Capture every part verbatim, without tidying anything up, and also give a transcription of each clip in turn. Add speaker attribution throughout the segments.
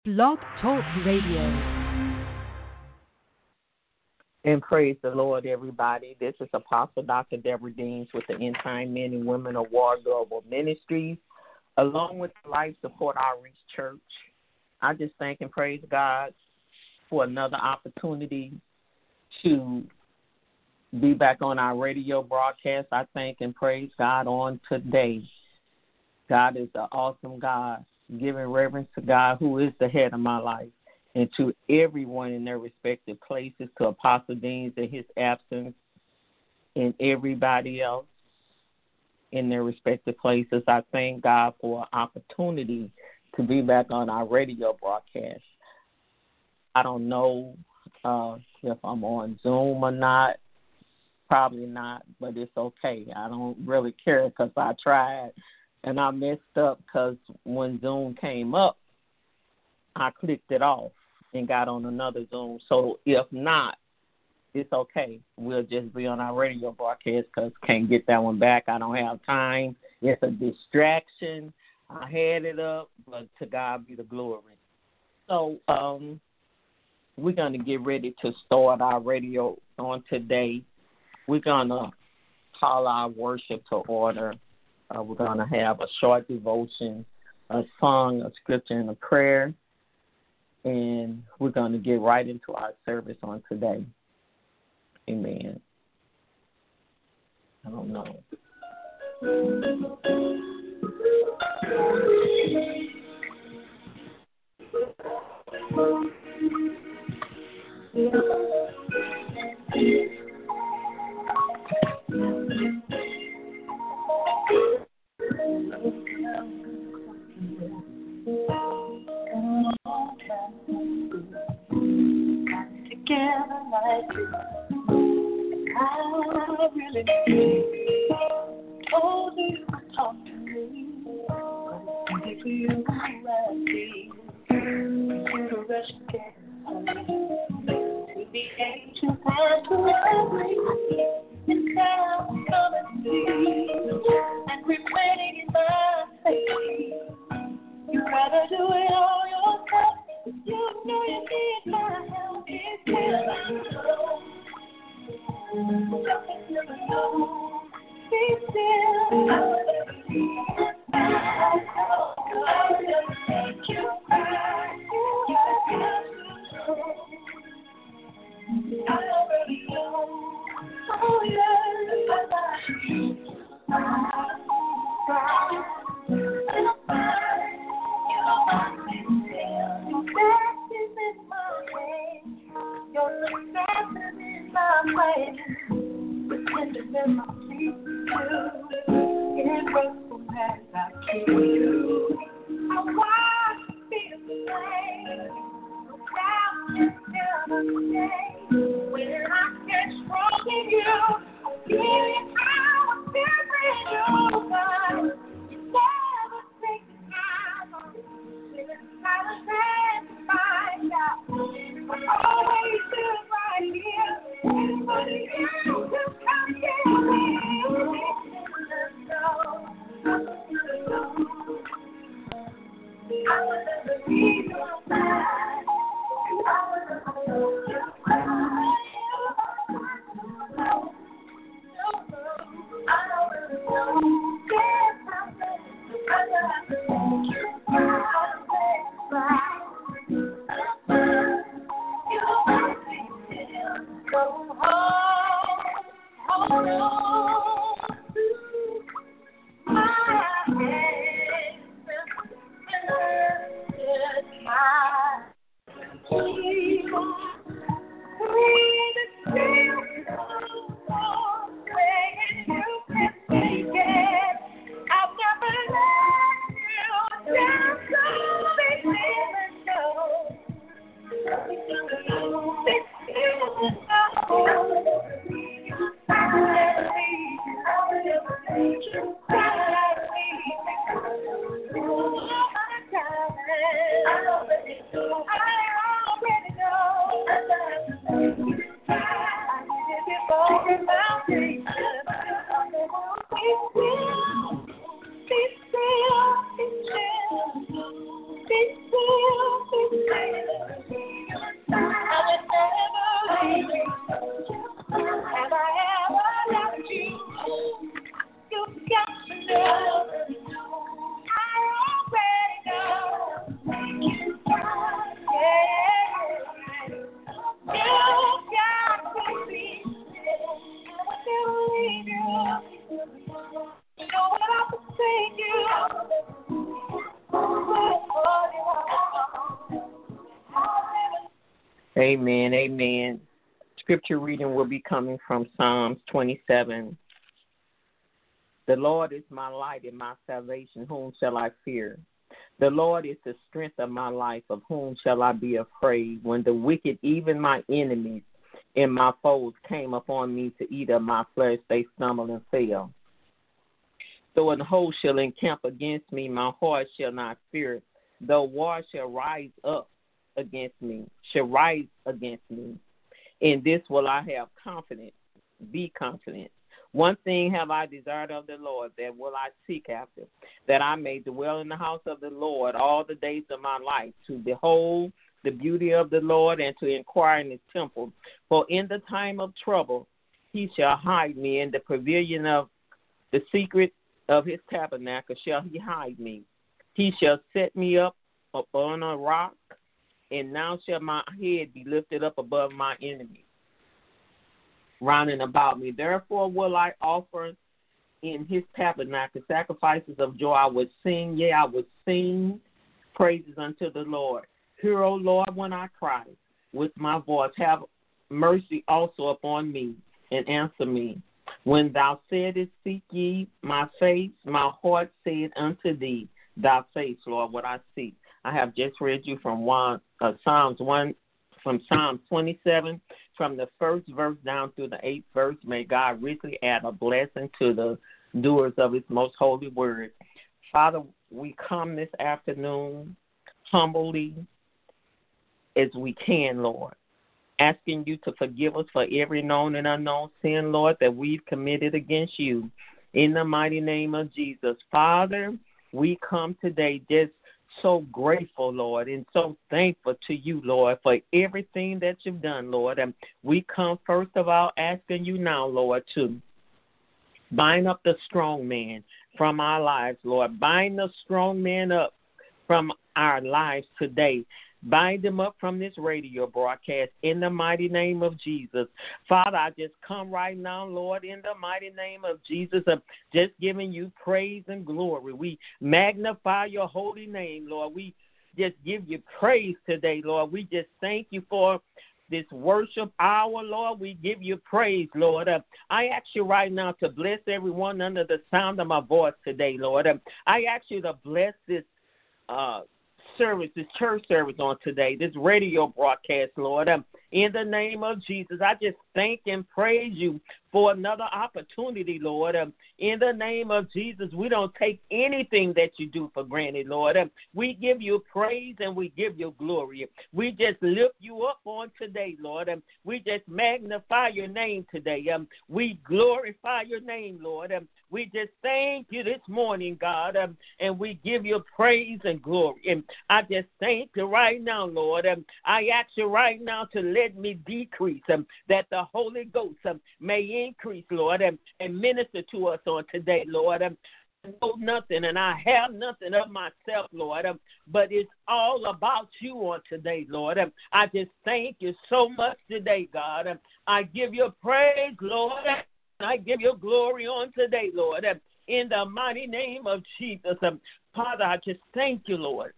Speaker 1: Blog Talk Radio.
Speaker 2: And praise the Lord, everybody. This is Apostle Doctor Deborah Deans with the End Time Men and Women of War Global Ministries, along with the Life Support Outreach Church. I just thank and praise God for another opportunity to be back on our radio broadcast. I thank and praise God on today. God is an awesome God, giving reverence to God, who is the head of my life, and to everyone in their respective places, to Apostle Deans in his absence, and everybody else in their respective places. I thank God for an opportunity to be back on our radio broadcast. I don't know uh, if I'm on Zoom or not. Probably not, but it's okay. I don't really care because I tried, and I messed up because when Zoom came up, I clicked it off and got on another Zoom. So if not, it's okay. We'll just be on our radio broadcast because can't get that one back. I don't have time. It's a distraction. I had it up, but to God be the glory. So um, we're going to get ready to start our radio on today. We're going to call our worship to order. Uh, we're going to have a short devotion, a song, a scripture, and a prayer. And we're going to get right into our service on today. Amen. I don't know.
Speaker 3: Together like this, I really need. Told you you would talk to me, but it's easy for you to see. You to rush again, to be anxious and to worry, instead of coming to you and remaining in my faith. You rather do it all yourself. You know you need my help. It's still just never know. Be still. I will believe. I will just make you cry. You have to know. I already know. Oh yeah. I cry. Your best is in my hand. Your success is in my plan. Pretend to let my feet do. In grateful as I can. I want to be the same. Without you never stay. When I get strong in you, I feel it how I feel in you, God. You never take the time. Silence and find out. I'm always still right here. Anybody else who come get me? I will never leave your side. I will never leave your side.
Speaker 2: Amen. Amen. Scripture reading will be coming from Psalms twenty-seven. The Lord is my light and my salvation. Whom shall I fear? The Lord is the strength of my life. Of whom shall I be afraid? When the wicked, even my enemies and my foes, came upon me to eat of my flesh, they stumbled and fell. Though an host shall encamp against me, my heart shall not fear. Though war shall rise up against me, shall rise against me. In this will I have confidence, be confident. One thing have I desired of the Lord, that will I seek after, that I may dwell in the house of the Lord all the days of my life, to behold the beauty of the Lord and to inquire in his temple. For in the time of trouble he shall hide me, in the pavilion of the secret of his tabernacle shall he hide me. He shall set me up upon a rock, and now shall my head be lifted up above my enemies round and about me. Therefore will I offer in his tabernacle sacrifices of joy. I would sing, yea, I would sing praises unto the Lord. Hear, O Lord, when I cry with my voice. Have mercy also upon me, and answer me. When thou saidest, seek ye my face, my heart said unto thee, thy face, Lord, what I seek. I have just read you from one uh, Psalms one, from Psalm twenty-seven, from the first verse down through the eighth verse. May God richly add a blessing to the doers of his most holy word. Father, we come this afternoon humbly as we can, Lord, asking you to forgive us for every known and unknown sin, Lord, that we've committed against you. In the mighty name of Jesus. Father, we come today just so grateful, Lord, and so thankful to you, Lord, for everything that you've done, Lord. And we come, first of all, asking you now, Lord, to bind up the strong man from our lives, Lord. Bind the strong man up from our lives today. Bind them up from this radio broadcast in the mighty name of Jesus. Father, I just come right now, Lord, in the mighty name of Jesus. I'm just giving you praise and glory. We magnify your holy name, Lord. We just give you praise today, Lord. We just thank you for this worship hour, Lord. We give you praise, Lord. Uh, I ask you right now to bless everyone under the sound of my voice today, Lord. Uh, I ask you to bless this uh service, this church service on today, this radio broadcast, Lord. Um, in the name of Jesus, I just thank and praise you for another opportunity, Lord. Um, in the name of Jesus, we don't take anything that you do for granted, Lord. Um, we give you praise and we give you glory. We just lift you up on today, Lord. Um, we just magnify your name today. Um, we glorify your name, Lord. Um, we just thank you this morning, God, um, and we give you praise and glory. And I just thank you right now, Lord. Um, I ask you right now to let me decrease, um, that the Holy Ghost um, may increase, Lord, um, and minister to us on today, Lord. Um, I know nothing, and I have nothing of myself, Lord, um, but it's all about you on today, Lord. Um, I just thank you so much today, God. Um, I give you praise, Lord. I give you glory on today, Lord, um, in the mighty name of Jesus. Um, Father, I just thank you, Lord.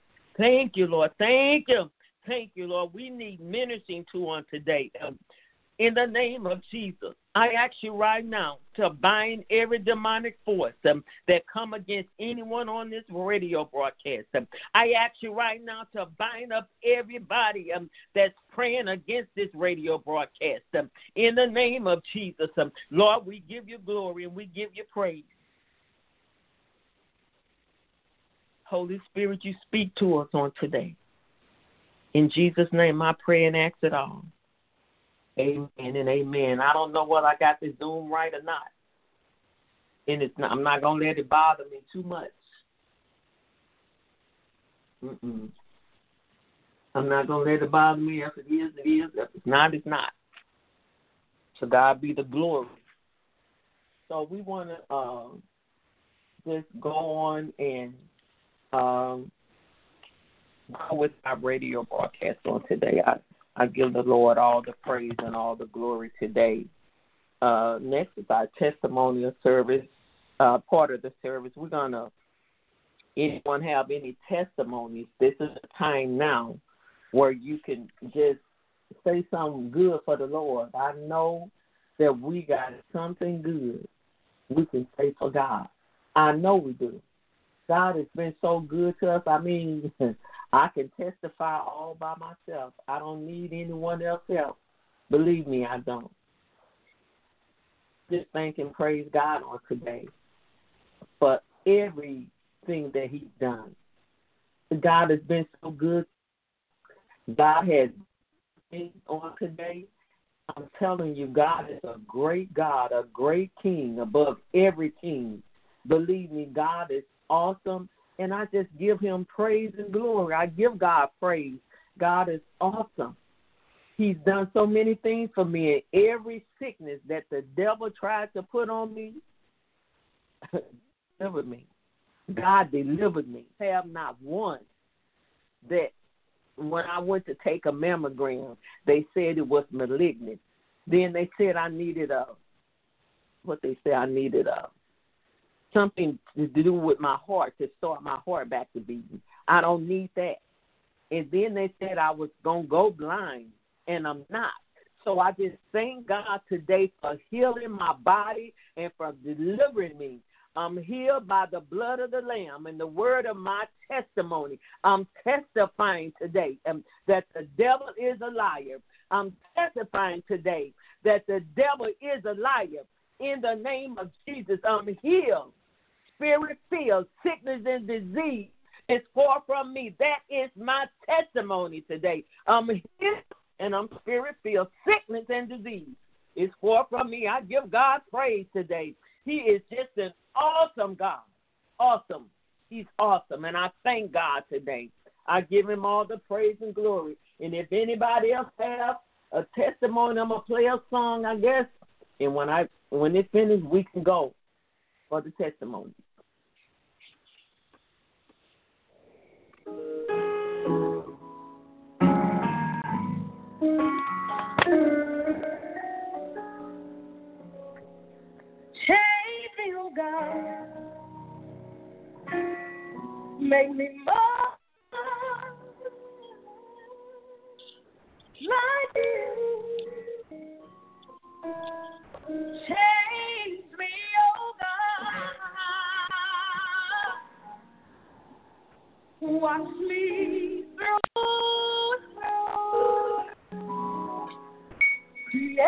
Speaker 2: Thank you, Lord. Thank you. Thank you, Lord. We need ministering to on today. Um, in the name of Jesus, I ask you right now to bind every demonic force um, that come against anyone on this radio broadcast. Um, I ask you right now to bind up everybody um, that's praying against this radio broadcast. Um, in the name of Jesus, um, Lord, we give you glory and we give you praise. Holy Spirit, you speak to us on today. In Jesus' name, I pray and ask it all. Amen and amen. I don't know whether I got this Zoom right or not. And it's not, I'm not going to let it bother me too much. Mm-mm. I'm not going to let it bother me. If it is, it is. If it's not, it's not. To God be the glory. So we want to uh, just go on and um, go with our radio broadcast on today. I, I give the Lord all the praise and all the glory today. Uh, next is our testimonial service, uh, part of the service. We're going to, anyone have any testimonies, this is the time now where you can just say something good for the Lord. I know that we got something good we can say for God. I know we do. God has been so good to us. I mean, I can testify all by myself. I don't need anyone else help. Believe me, I don't. Just thank and praise God on today for everything that he's done. God has been so good. God has been on today. I'm telling you, God is a great God, a great king above every king. Believe me, God is awesome, and I just give him praise and glory. I give God praise. God is awesome. He's done so many things for me, and every sickness that the devil tried to put on me, delivered me. God delivered me. I have not one that when I went to take a mammogram, they said it was malignant. Then they said I needed a, what they said I needed a, something to do with my heart, to start my heart back to beating. I don't need that. And then they said I was going to go blind, and I'm not. So I just thank God today for healing my body and for delivering me. I'm healed by the blood of the Lamb and the word of my testimony. I'm testifying today um, that the devil is a liar. I'm testifying today that the devil is a liar. In the name of Jesus, I'm healed, spirit-filled, sickness and disease is far from me. That is my testimony today. I'm healed and I'm spirit-filled. Sickness and disease is far from me. I give God praise today. He is just an awesome God. Awesome. He's awesome. And I thank God today. I give him all the praise and glory. And if anybody else have a testimony, I'm going to play a song, I guess. And when I when it's finished, we can go for the testimony.
Speaker 3: God, make me more like you. Change me, oh God. Wash me through, through. Create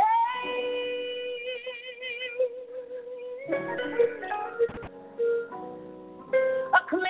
Speaker 3: a clean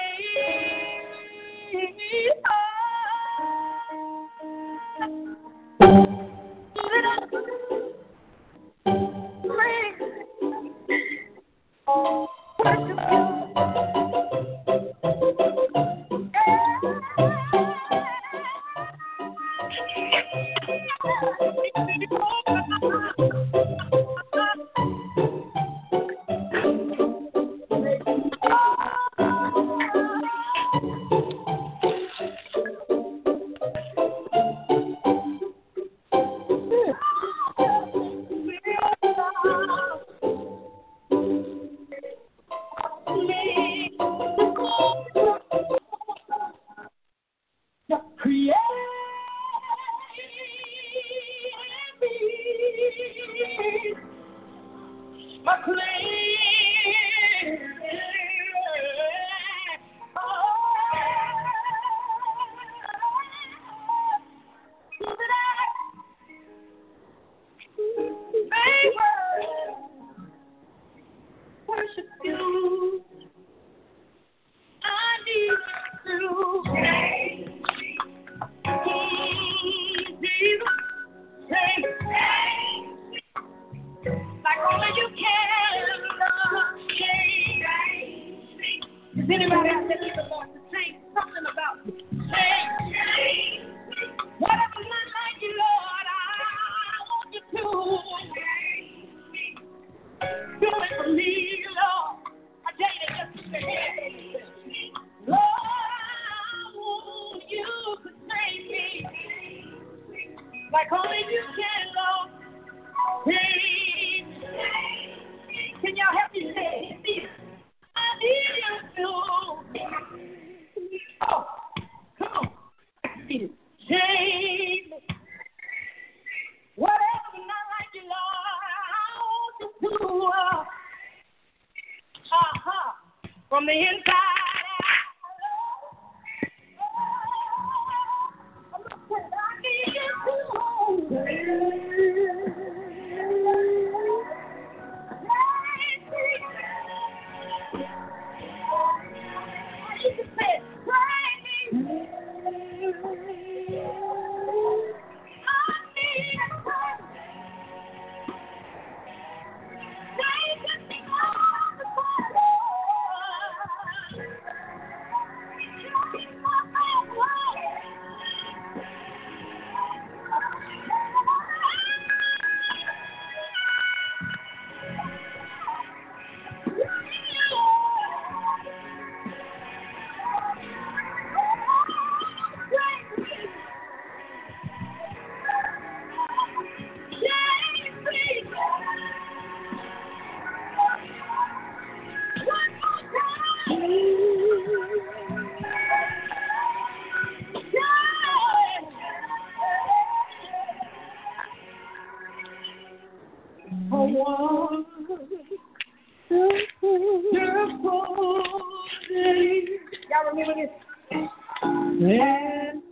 Speaker 3: from the inside out. I need you to say, pray me. Y'all remember this? When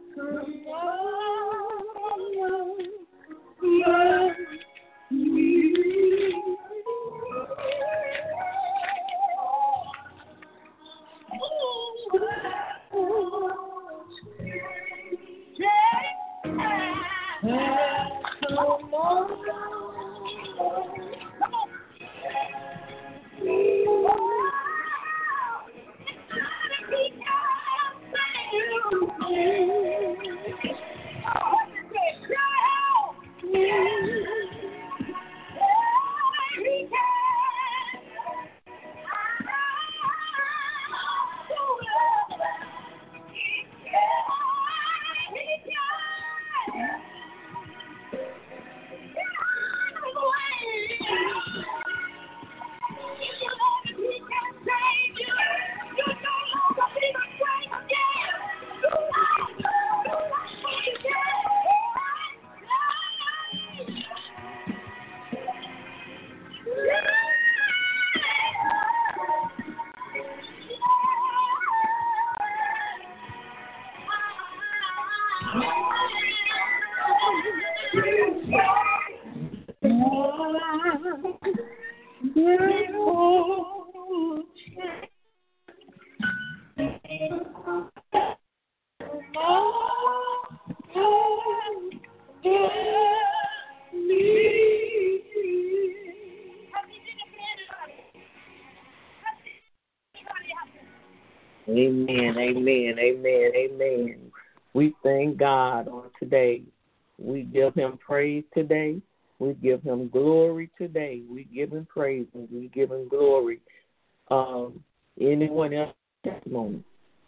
Speaker 2: Amen, amen, amen, amen. We thank God on today. We give him praise today. We give him glory today. We give him praise and we give him glory. Um, anyone else have a testimony?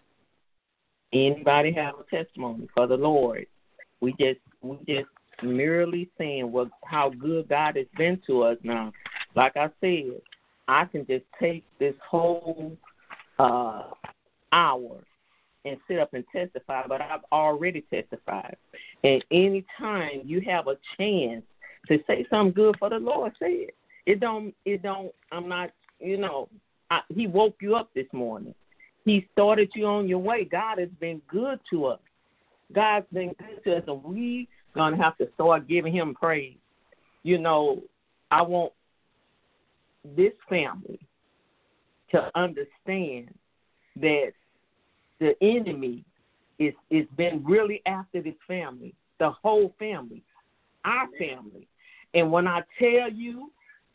Speaker 2: Anybody have a testimony for the Lord? We just we just merely saying what how good God has been to us now. Like I said, I can just take this whole uh hour and sit up and testify, but I've already testified. And any time you have a chance to say something good for the Lord, say it. It don't, it don't, I'm not, you know, I, he woke you up this morning. He started you on your way. God has been good to us. God's been good to us, and we going to have to start giving him praise. You know, I want this family to understand that the enemy is is been really after this family, the whole family, our family. And when I tell you,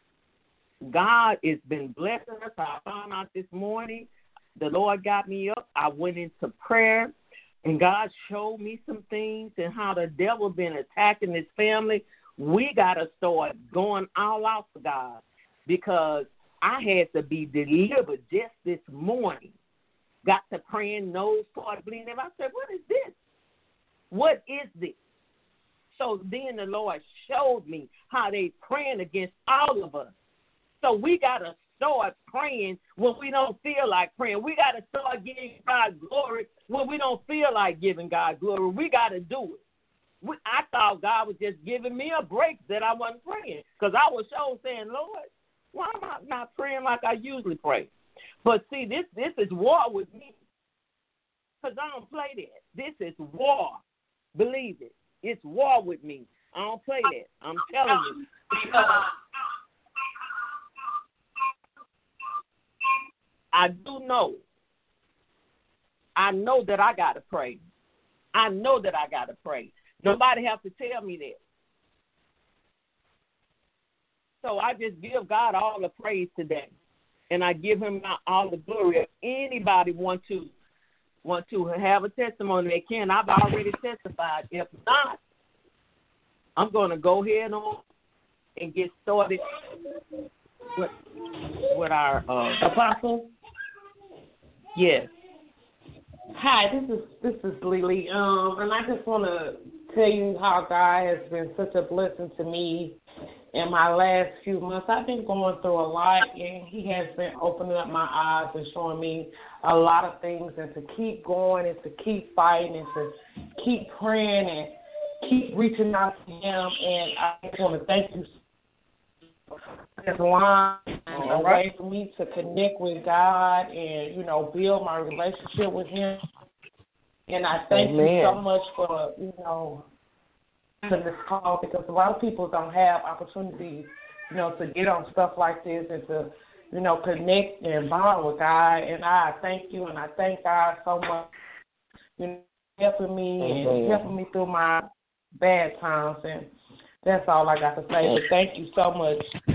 Speaker 2: God has been blessing us. I found out this morning, the Lord got me up. I went into prayer, and God showed me some things and how the devil been attacking this family. We got to start going all out for God, because I had to be delivered just this morning. Got to praying, nose started bleeding. I said, what is this? What is this? So then the Lord showed me how they praying against all of us. So we got to start praying when we don't feel like praying. We got to start giving God glory when we don't feel like giving God glory. We got to do it. We, I thought God was just giving me a break that I wasn't praying, because I was sure saying, Lord, why am I not praying like I usually pray? But see, this this is war with me. Because I don't play that. This is war. Believe it. It's war with me. I don't play that. I'm telling you. Because I do know. I know that I got to pray. I know that I got to pray. Nobody has to tell me that. So I just give God all the praise today. And I give him all the glory. If anybody want to want to have a testimony, they can. I've already testified. If not, I'm going to go ahead on and get started with, with our uh,
Speaker 4: Apostle.
Speaker 2: Yes.
Speaker 4: Hi, this is this is Lily. Um, and I just want to tell you how God has been such a blessing to me in my last few months. I've been going through a lot, and he has been opening up my eyes and showing me a lot of things, and to keep going and to keep fighting and to keep praying and keep reaching out to him. And I just want to thank you for this line, a way for me to connect with God and, you know, build my relationship with him. And I thank Amen. you so much for, you know, to this call, because a lot of people don't have opportunities, you know, to get on stuff like this and to, you know, connect and bond with God. And I thank you, and I thank God so much, you know, helping me Amen. and helping me through my bad times. And that's all I got to say. But thank you so much.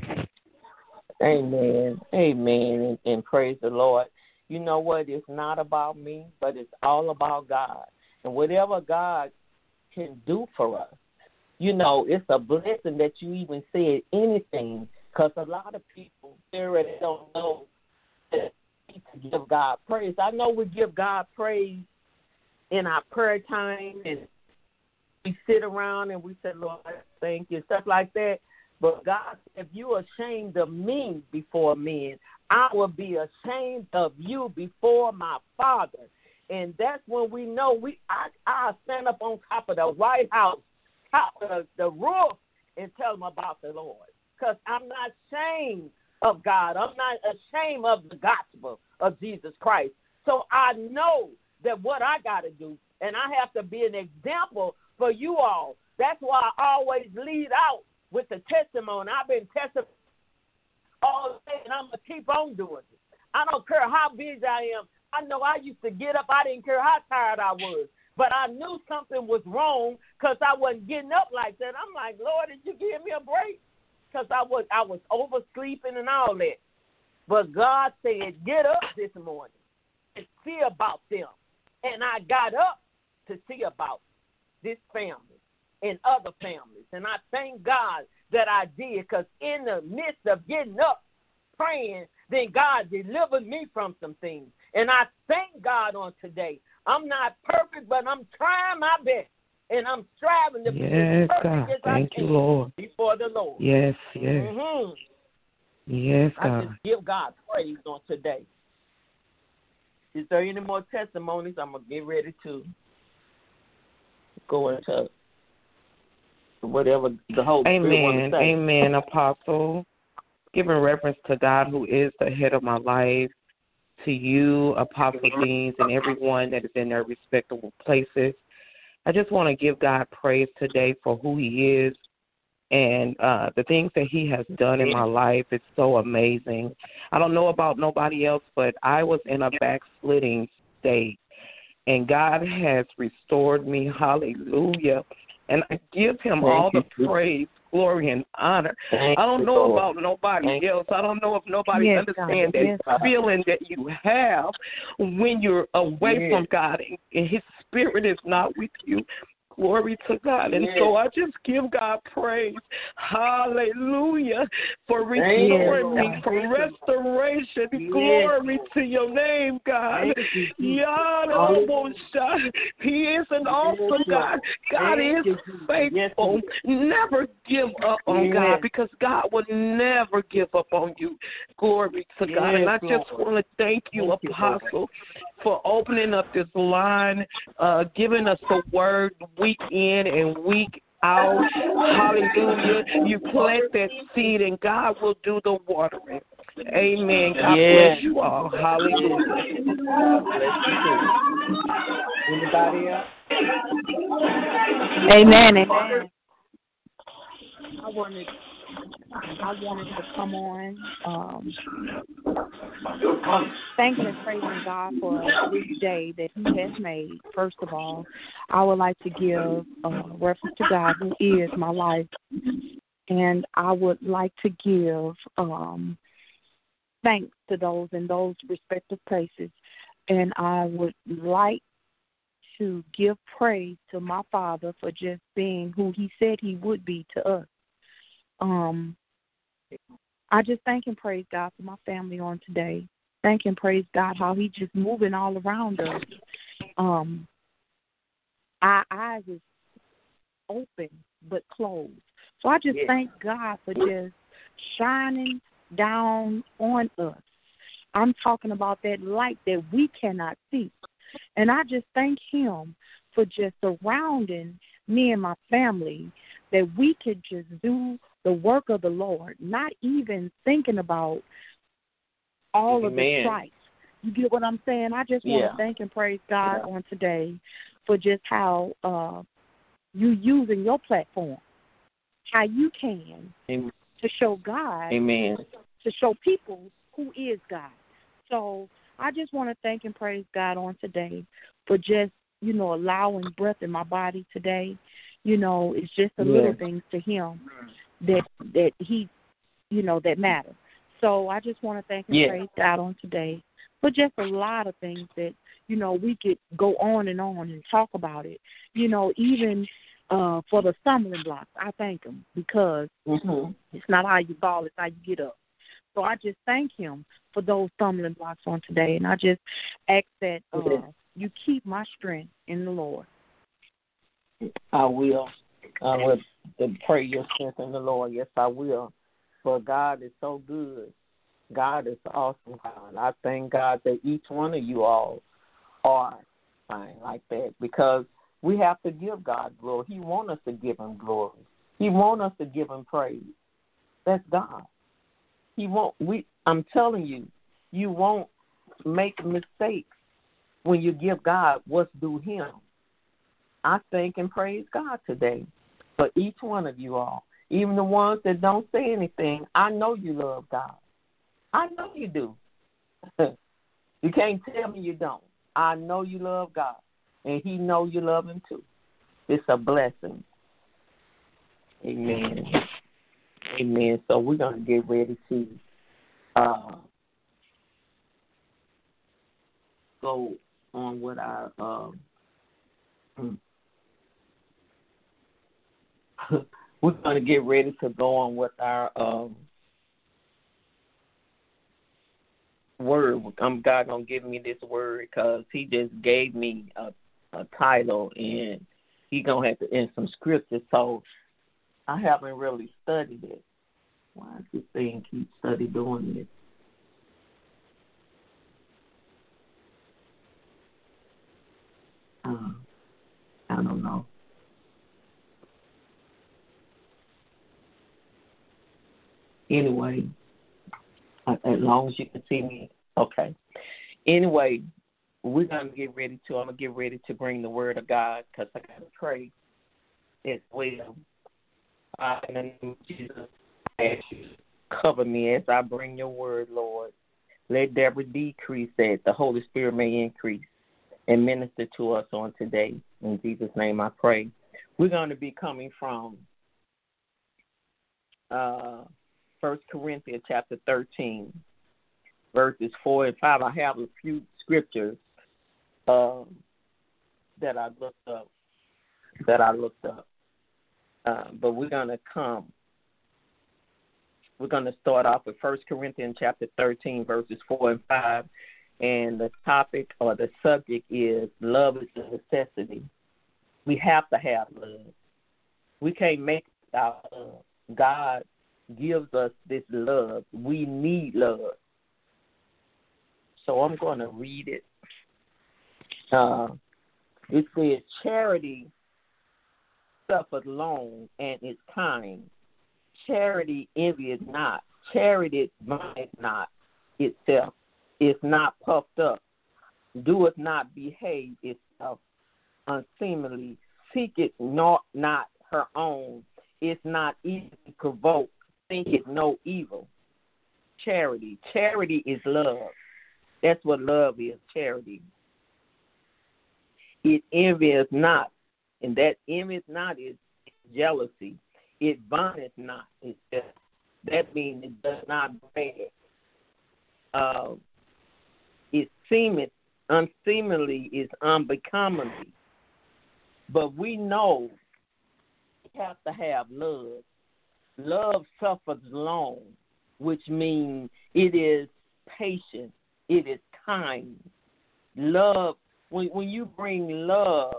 Speaker 2: Amen. Amen. And, and praise the Lord. You know what? It's not about me, but it's all about God. And whatever God can do for us, you know, it's a blessing that you even said anything, because a lot of people, they already don't know that we need to give God praise. I know we give God praise in our prayer time, and we sit around and we say, Lord, thank you, stuff like that. But God, if you're ashamed of me before men, I will be ashamed of you before my Father. And that's when we know we I, I stand up on top of the White House, top of the, the roof, and tell them about the Lord. Because I'm not ashamed of God. I'm not ashamed of the gospel of Jesus Christ. So I know that what I got to do, and I have to be an example for you all. That's why I always lead out with the testimony. I've been testifying all day, and I'm going to keep on doing it. I don't care how busy I am. I know I used to get up. I didn't care how tired I was. But I knew something was wrong because I wasn't getting up like that. I'm like, Lord, did you give me a break? Because I was, I was oversleeping and all that. But God said, get up this morning and see about them. And I got up to see about this family and other families. And I thank God that I did, because in the midst of getting up, praying, then God delivered me from some things. And I thank God on today. I'm not perfect, but I'm trying my best. And I'm striving to
Speaker 5: yes,
Speaker 2: be as perfect
Speaker 5: God.
Speaker 2: as
Speaker 5: Thank
Speaker 2: I can
Speaker 5: you, Lord.
Speaker 2: before the Lord.
Speaker 5: Yes, yes.
Speaker 2: Mm-hmm.
Speaker 5: Yes, God.
Speaker 2: I just give God praise on today. Is there any more testimonies? I'm going to get ready to go into whatever the Holy Spirit wants to say.
Speaker 5: Amen, Apostle. Giving reference to God, who is the head of my life, to you, Apostle Deans, and everyone that is in their respectable places. I just want to give God praise today for who he is and uh, the things that he has done in my life. It's so amazing. I don't know about nobody else, but I was in a backsliding state, and God has restored me. Hallelujah. And I give him Thank all the you. praise, glory, and honor. Thank I don't know Lord. about nobody Thank else. I don't know if nobody yes, understands that yes, feeling that you have when you're away yes. from God and his spirit is not with you. Glory to God. And yes. so I just give God praise. Hallelujah. For restoring me, for restoration. Yes. Glory to your name, God. You. He is an awesome God. God is faithful. Never give up on God, because God will never give up on you. Glory to God. And I just want to thank you, Apostle, for opening up this line, uh, giving us a word week in and week out. Hallelujah. You plant that seed and God will do the watering. Amen. God
Speaker 2: Yes.
Speaker 5: bless you all. Hallelujah. God bless you too. Anybody else?
Speaker 1: Amen. Amen. I wanted, I wanted to come on, um, thanking and praising God for this day that He has made. First of all, I would like to give uh, reference to God, who is my life, and I would like to give um, thanks to those in those respective places, and I would like to give praise to my Father for just being who He said He would be to us. Um, I just thank and praise God for my family on today. Thank and praise God how He just moving all around us. Um, our eyes is open but closed. So I just
Speaker 2: Yes.
Speaker 1: thank God for just shining down on us. I'm talking about that light that we cannot see. And I just thank Him for just surrounding me and my family, that we could just do the work of the Lord, not even thinking about all of the
Speaker 5: Amen.
Speaker 1: strife. You get what I'm saying? I just want
Speaker 2: Yeah.
Speaker 1: to thank and praise God
Speaker 2: Yeah.
Speaker 1: on today for just how uh, you using your platform, how you can
Speaker 5: Amen.
Speaker 1: to show God,
Speaker 5: Amen.
Speaker 1: to show people who is God. So I just want to thank and praise God on today for just, you know, allowing breath in my body today. You know, it's just the
Speaker 2: Yeah.
Speaker 1: little things to Him that that He, you know, that matter. So I just want to thank and
Speaker 2: Yeah.
Speaker 1: praise God on today for just a lot of things that, you know, we could go on and on and talk about it. You know, even uh, for the stumbling blocks, I thank Him because
Speaker 2: Mm-hmm.
Speaker 1: it's not how you fall, it's how you get up. So I just thank Him for those stumbling blocks on today, and I just ask that uh,
Speaker 2: Yeah.
Speaker 1: you keep my strength in the Lord.
Speaker 2: I will. I will pray your strength in the Lord. Yes, I will. For God is so good. God is awesome God. I thank God that each one of you all are fine like that, because we have to give God glory. He wants us to give Him glory. He wants us to give Him praise. That's God. He won't. We. I'm telling you, you won't make mistakes when you give God what's due Him. I thank and praise God today for each one of you all, even the ones that don't say anything. I know you love God. I know you do. You can't tell me you don't. I know you love God, and He know you love Him too. It's a blessing. Amen. Amen. So we're going to get ready to uh, go on with our um, we're going to get ready to go on with our um, word. Um, God going to give me this word because He just gave me a, a title, and He going to have to in some scripture. So I haven't really studied it. Why does this thing keep study doing this? Uh, I don't know. Anyway, as long as you can see me, okay. Anyway, we're going to get ready to, I'm going to get ready to bring the word of God because I got to pray as well. Uh, in the name of Jesus, I ask you to cover me as I bring your word, Lord. Let Deborah decrease that the Holy Spirit may increase and minister to us on today. In Jesus' name I pray. We're going to be coming from uh, First Corinthians chapter thirteen, verses four and five. I have a few scriptures uh, that I looked up, that I looked up. Uh, but we're going to come. We're going to start off with First Corinthians chapter thirteen, verses four and five. And the topic or the subject is love is a necessity. We have to have love. We can't make it without love. God gives us this love. We need love. So I'm going to read it. Uh, it says, charity suffereth long and is kind. Charity envieth not. Charity vaunteth not itself, is not puffed up, doeth not behave itself unseemly, seeketh not, not her own, is not easily provoked, thinketh no evil. Charity. Charity is love. That's what love is, charity. It envieth not, and that envieth not is jealousy. It vaunteth not itself. That means it does not brag. Uh, it seemeth unseemly is unbecomingly. But we know we have to have love. Love suffers long, which means it is patient, it is kind. Love, when when you bring love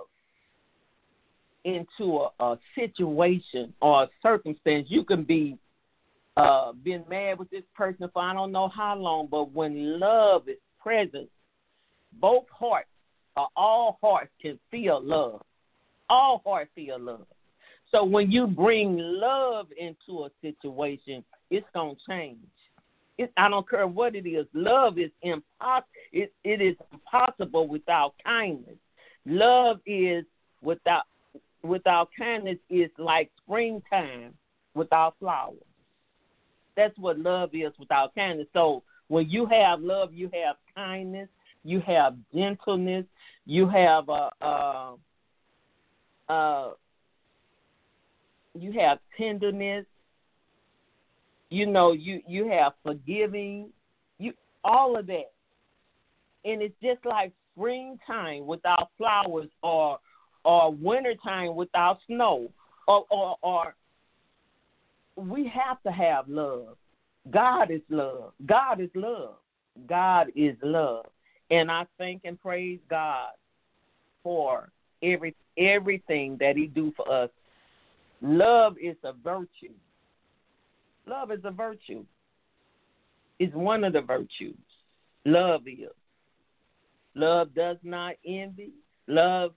Speaker 2: into a, a situation or a circumstance, you can be uh, been mad with this person for I don't know how long, but when love is present, both hearts, or all hearts can feel love. All hearts feel love. So when you bring love into a situation, it's going to change. It, I don't care what it is. Love is impos- it, it is impossible without kindness. Love is without without kindness is like springtime without flowers. That's what love is without kindness. So when you have love, you have kindness, you have gentleness, you have a. Uh, uh, you have tenderness. You know, you, you have forgiving, you all of that. And it's just like springtime without flowers or or wintertime without snow. Or, or or we have to have love. God is love. God is love. God is love. And I thank and praise God for every everything that he do for us. Love is a virtue. Love is a virtue. It's one of the virtues. Love is. Love does not envy. Love,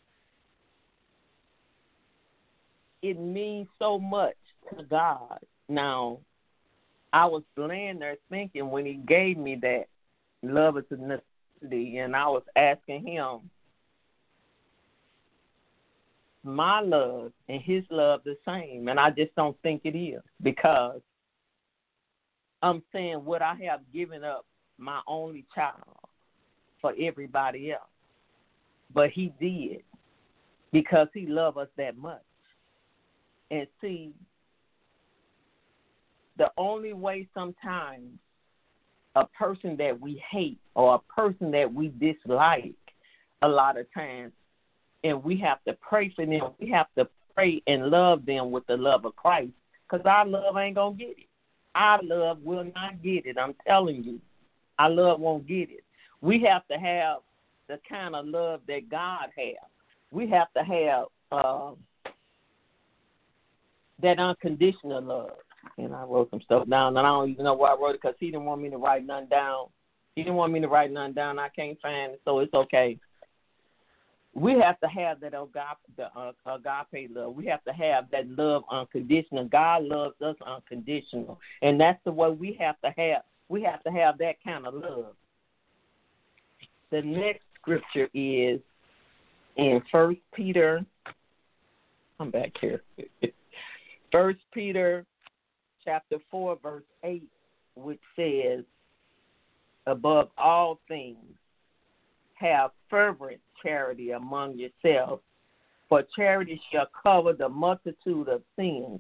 Speaker 2: it means so much to God. Now, I was laying there thinking when he gave me that love is a necessity, and I was asking him, my love and his love the same, and I just don't think it is, because I'm saying, would I have given up my only child for everybody else? But he did, because he loved us that much. And see, the only way sometimes a person that we hate or a person that we dislike a lot of times, and we have to pray for them. We have to pray and love them with the love of Christ, because our love ain't going to get it. Our love will not get it. I'm telling you. Our love won't get it. We have to have the kind of love that God has. We have to have uh, that unconditional love. And I wrote some stuff down, and I don't even know why I wrote it, because he didn't want me to write none down. He didn't want me to write none down. I can't find it, so it's okay. We have to have that agape, the uh, agape love. We have to have that love unconditional. God loves us unconditional, and that's the way we have to have. We have to have that kind of love. The next scripture is in First Peter. I'm back here. First Peter, chapter four, verse eight, which says, "Above all things, have fervent charity among yourselves, for charity shall cover the multitude of sins.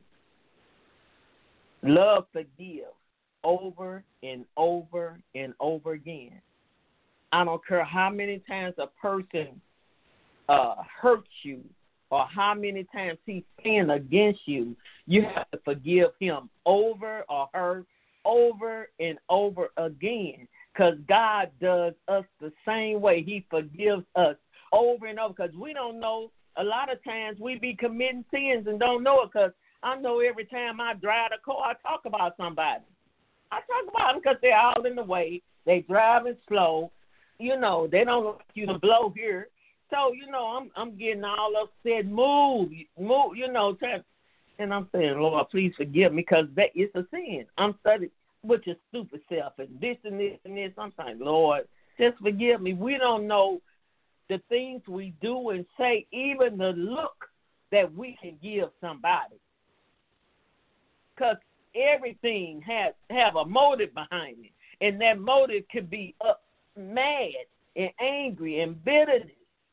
Speaker 2: Love forgives over and over and over again." I don't care how many times a person uh, hurts you or how many times he's sinned against you, you have to forgive him over or her over and over again. Because God does us the same way. He forgives us over and over, because we don't know. A lot of times we be committing sins and don't know it, because I know every time I drive a car, I talk about somebody. I talk about them because they're all in the way. They driving slow. You know, they don't want you to blow here. So, you know, I'm I'm getting all upset. Move, move, you know. And I'm saying, Lord, please forgive me, because that is a sin. I'm studying. with your stupid self and this and this and this. I'm saying, Lord, just forgive me. We don't know the things we do and say, even the look that we can give somebody. Because everything has have a motive behind it. And that motive could be up, mad and angry and bitterness.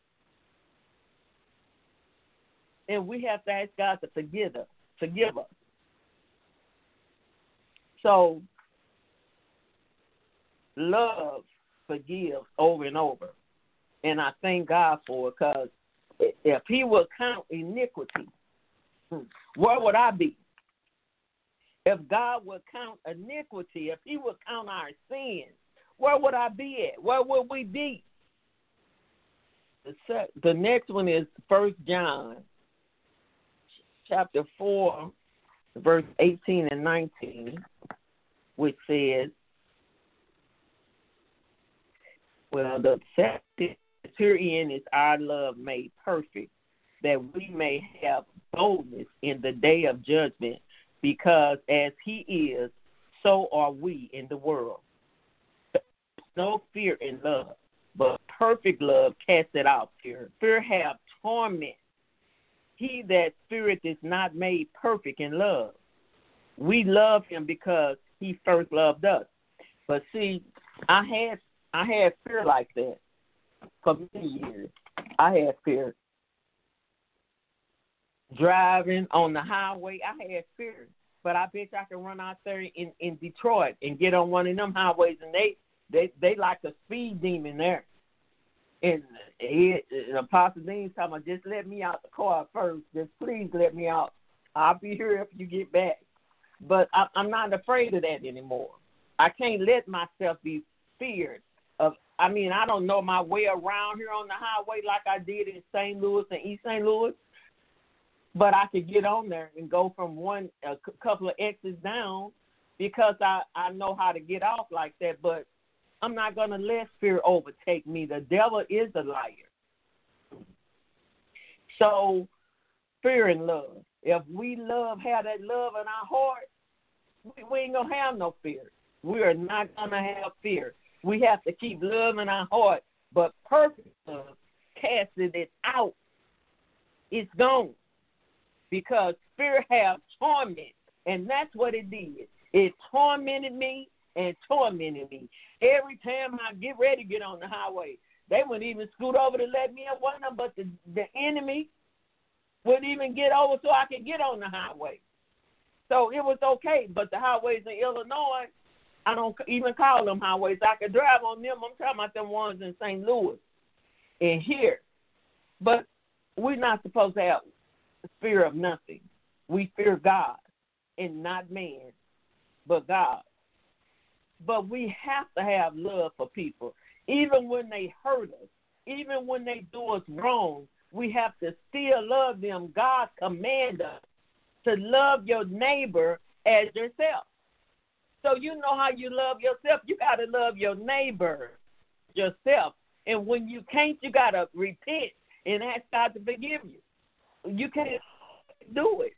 Speaker 2: And we have to ask God to forgive us. Forgive us. So, love forgives over and over. And I thank God for it, because if he would count iniquity, where would I be? If God would count iniquity, if he would count our sins, where would I be at? Where would we be? The, the next one is First John, chapter four, verse eighteen and nineteen, which says, well, the acceptance herein is our love made perfect, that we may have boldness in the day of judgment, because as he is, so are we in the world. No fear in love, but perfect love casteth out fear. Fear hath torment. He that feareth is not made perfect in love. We love him because he first loved us. But see, I had I had fear like that for many years. I had fear. Driving on the highway, I had fear. But I bet I can run out there in, in Detroit and get on one of them highways, and they they, they like a speed demon there. And, he, and Apostle Dean's talking about, just let me out the car first. Just please let me out. I'll be here if you get back. But I, I'm not afraid of that anymore. I can't let myself be feared. Of, I mean, I don't know my way around here on the highway like I did in Saint Louis and East Saint Louis. But I could get on there and go from one a c- couple of exits down because I, I know how to get off like that. But I'm not going to let fear overtake me. The devil is a liar. So, fear and love. If we love, have that love in our heart, we, we ain't going to have no fear. We are not going to have fear. We have to keep love in our heart. But perfect love casting it out. It's gone. Because fear have torment. And that's what it did. It tormented me and tormented me. Every time I get ready to get on the highway, they wouldn't even scoot over to let me up. One of them, but the, the enemy wouldn't even get over so I could get on the highway. So it was okay. But the highways in Illinois, I don't even call them highways. I could drive on them. I'm talking about them ones in Saint Louis and here. But we're not supposed to have fear of nothing. We fear God and not man, but God. But we have to have love for people. Even when they hurt us, even when they do us wrong, we have to still love them. God commands us to love your neighbor as yourself. So you know how you love yourself. You got to love your neighbor yourself. And when you can't, you got to repent and ask God to forgive you. You can't do it.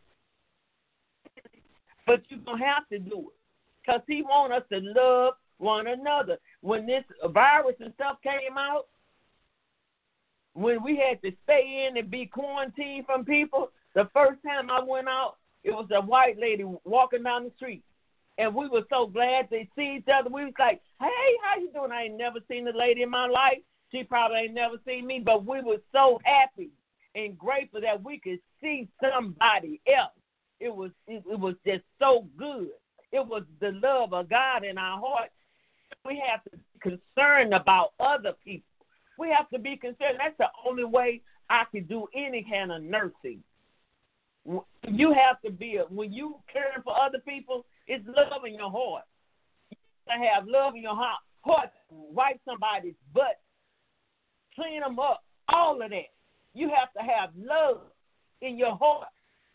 Speaker 2: But you're going to have to do it. Because he wants us to love one another. When this virus and stuff came out, when we had to stay in and be quarantined from people, the first time I went out, it was a white lady walking down the street. And we were so glad to see each other. We was like, hey, how you doing? I ain't never seen a lady in my life. She probably ain't never seen me. But we were so happy and grateful that we could see somebody else. It was it, it was just so good. It was the love of God in our heart. We have to be concerned about other people. We have to be concerned. That's the only way I can do any kind of nursing. You have to be, a, when you caring for other people, it's love in your heart. You have to have love in your heart. Heart, wipe somebody's butt, clean them up, all of that. You have to have love in your heart.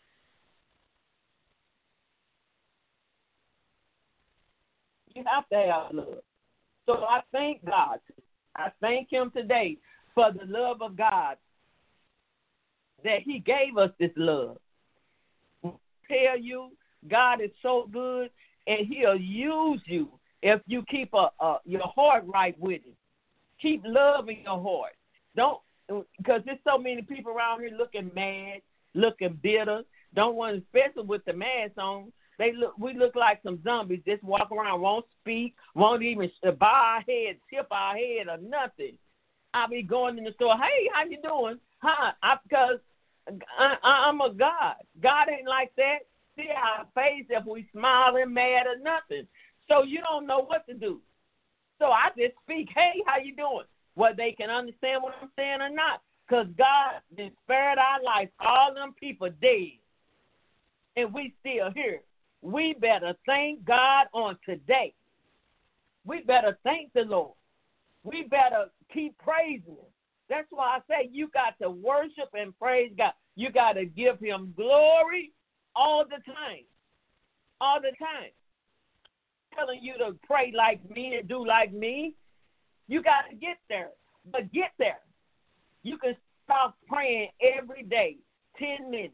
Speaker 2: You have to have love. So I thank God. I thank him today for the love of God, that he gave us this love. I tell you, God is so good.
Speaker 6: and he'll use you if you keep a, a, your heart right with him. Keep loving your heart. Don't, because there's so many people around here looking mad, looking bitter. Don't want, especially with the mask on. They look, we look like some zombies. Just walk around, won't speak, won't even bow our head, tip our head, or nothing. I'll be going in the store. Hey, how you doing? Huh? I, because I, I, I'm a God. God ain't like that. See our face if we smiling, mad, or nothing. So you don't know what to do. So I just speak. Hey, how you doing? Whether they can understand what I'm saying or not. Because God has spared our life. All them people dead. And we still here. We better thank God on today. We better thank the Lord. We better keep praising him. That's why I say you got to worship and praise God. You got to give him glory all the time. All the time. Telling you to pray like me and do like me. You got to get there. But get there. You can start praying every day, ten minutes.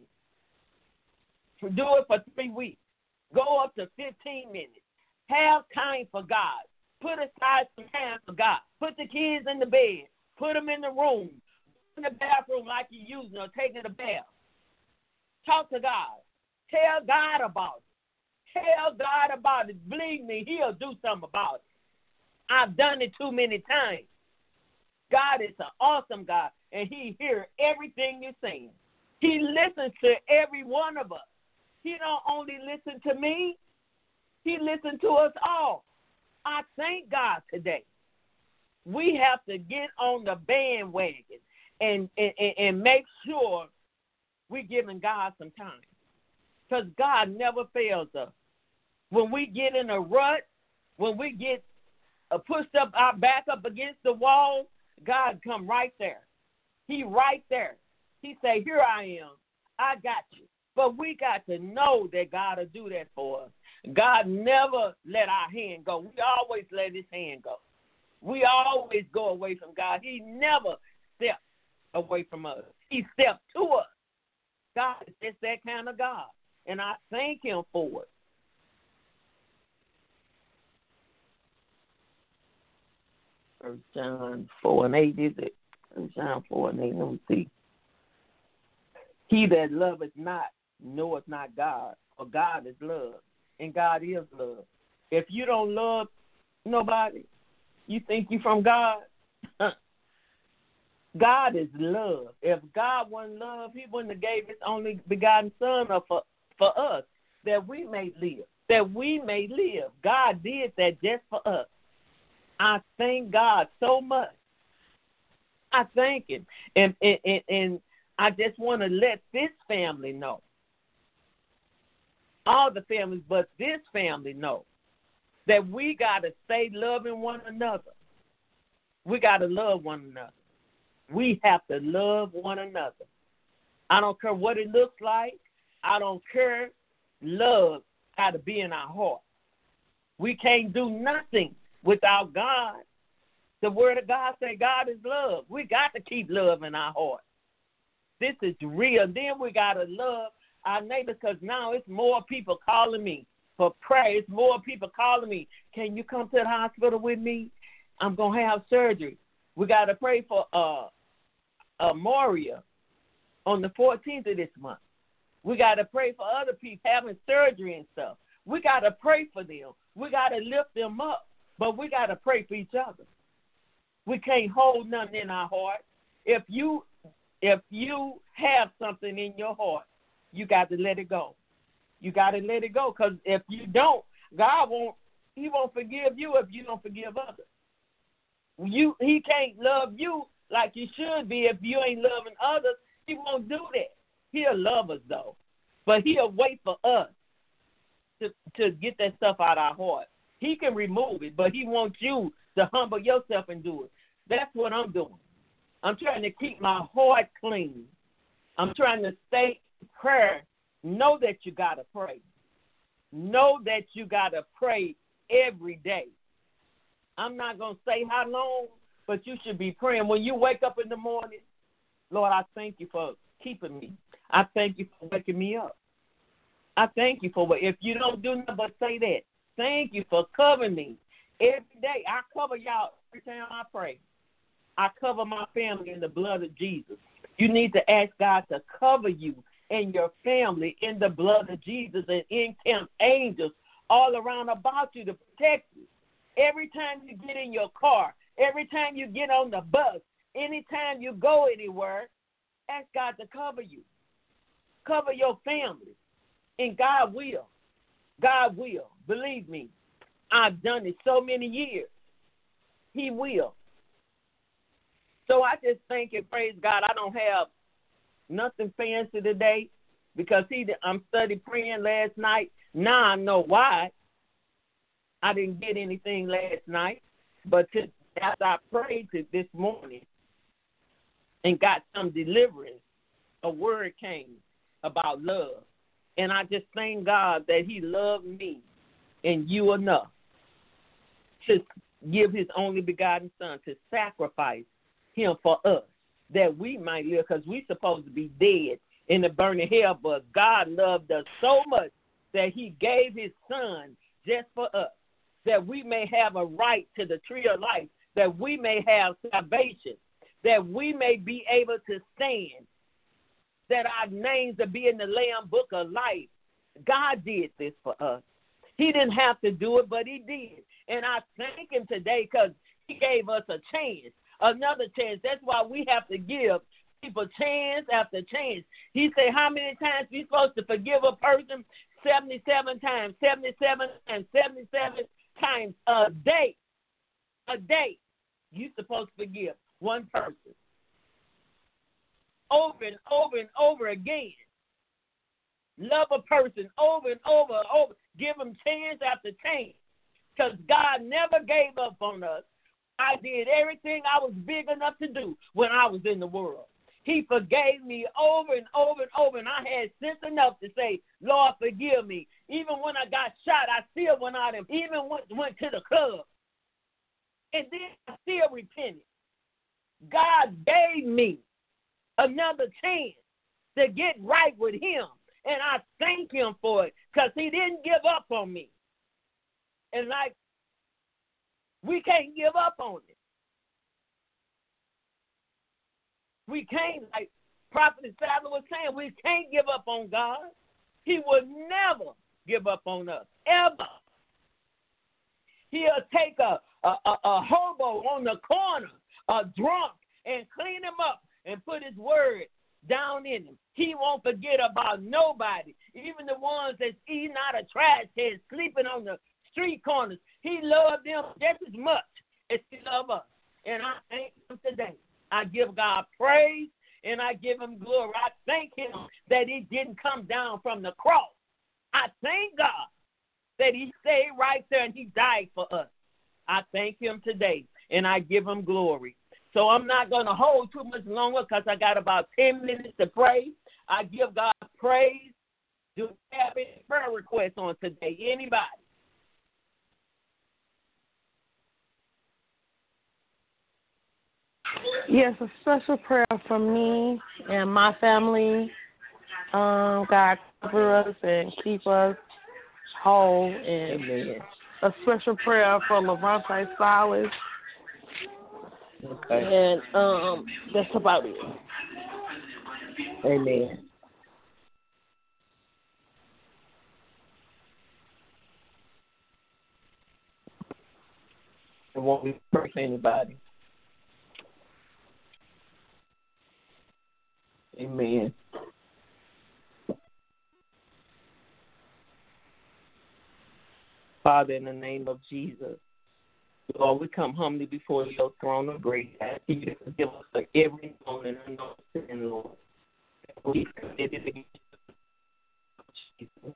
Speaker 6: Do it for three weeks. Go up to fifteen minutes. Have time for God. Put aside some time for God. Put the kids in the bed. Put them in the room. In the bathroom like you're using or taking a bath. Talk to God. Tell God about it. Tell God about it. Believe me, he'll do something about it. I've done it too many times. God is an awesome God, and he hears everything you're saying. He listens to every one of us. He don't only listen to me. He listens to us all. I thank God today. We have to get on the bandwagon and, and, and make sure we're giving God some time. Because God never fails us. When we get in a rut, when we get uh, pushed up our back up against the wall, God come right there. He right there. He say, here I am. I got you. But we got to know that God will do that for us. God never let our hand go. We always let his hand go. We always go away from God. He never stepped away from us. He stepped to us. God is just that kind of God. And I thank him for it. First John four and eight, is it? First John four and eight, let me see. He that loveth not knoweth not God, for God is love, and God is love. If you don't love nobody, you think you from God? God is love. If God wasn't love, he wouldn't have gave his only begotten son up for, for us, that we may live, that we may live. God did that just for us. I thank God so much. I thank him. And, and, and, and I just want to let this family know, all the families, but this family know that we got to stay loving one another. We got to love one another. We have to love one another. I don't care what it looks like. I don't care. Love got to be in our heart. We can't do nothing without God. The word of God say God is love. We got to keep love in our heart. This is real. Then we got to love our neighbors, because now it's more people calling me for prayer. It's more people calling me. Can you come to the hospital with me? I'm going to have surgery. We got to pray for uh, uh, Moria on the fourteenth of this month. We got to pray for other people having surgery and stuff. We got to pray for them. We got to lift them up, but we got to pray for each other. We can't hold nothing in our heart. If you if you have something in your heart, you got to let it go. You got to let it go, because if you don't, God won't. He won't forgive you if you don't forgive others. You He can't love you like you should be if you ain't loving others. He won't do that. He'll love us though, but he'll wait for us to to get that stuff out of our heart. He can remove it, but he wants you to humble yourself and do it. That's what I'm doing. I'm trying to keep my heart clean. I'm trying to stay in prayer. Know that you got to pray. Know that you got to pray every day. I'm not going to say how long, but you should be praying. When you wake up in the morning, Lord, I thank you for keeping me. I thank you for waking me up. I thank you for it. If you don't do nothing but say that, thank you for covering me every day. I cover y'all every time I pray. I cover my family in the blood of Jesus. You need to ask God to cover you and your family in the blood of Jesus and encamp angels all around about you to protect you. Every time you get in your car, every time you get on the bus, anytime you go anywhere, ask God to cover you. Cover your family. And God will. God will. Believe me. I've done it so many years. He will. So I just thank and praise God. I don't have nothing fancy today because he. I'm studying praying last night. Now I know why. I didn't get anything last night, but to, after I prayed to this morning and got some deliverance, a word came about love. And I just thank God that he loved me and you enough to give his only begotten son, to sacrifice him for us, that we might live, because we're supposed to be dead in the burning hell, but God loved us so much that he gave his son just for us, that we may have a right to the tree of life, that we may have salvation, that we may be able to stand, that our names will be in the Lamb book of life. God did this for us. He didn't have to do it, but he did. And I thank him today because he gave us a chance, another chance. That's why we have to give people chance after chance. He said, how many times we supposed to forgive a person? seventy-seven times, seventy-seven times, seventy-seven times a day. A day. You're supposed to forgive one person. Over and over and over again. Love a person over and over and over. Give them chance after chance. Because God never gave up on us. I did everything I was big enough to do when I was in the world. He forgave me over and over and over, and I had sense enough to say, Lord, forgive me. Even when I got shot, I still went out and even went, went to the club. And then I still repented. God gave me another chance to get right with him, and I thank him for it because he didn't give up on me. And like, we can't give up on it. We can't, like Prophet Sadler was saying, we can't give up on God. He will never give up on us, ever. He'll take a, a, a, a hobo on the corner, a drunk, and clean him up and put his word down in him. He won't forget about nobody, even the ones that's eating out of trash cans, sleeping on the street corners. He loved them just as much as he loved us. And I thank him today. I give God praise and I give him glory. I thank him that he didn't come down from the cross. I thank God that he stayed right there and he died for us. I thank him today and I give him glory. So I'm not going to hold too much longer because I got about ten minutes to pray. I give God praise. Do you have any prayer requests on today? Anybody?
Speaker 4: Yes, a special prayer for me and my family. Um, God cover us and keep us whole. And
Speaker 6: Amen.
Speaker 4: A special prayer for Levante Silas.
Speaker 6: Okay.
Speaker 4: And um, that's about it.
Speaker 6: Amen. I won't be pray for anybody. Amen. Father, in the name of Jesus, Lord, we come humbly before your throne of grace, asking you to forgive us for every known and unknown sin, Lord. We committed against you.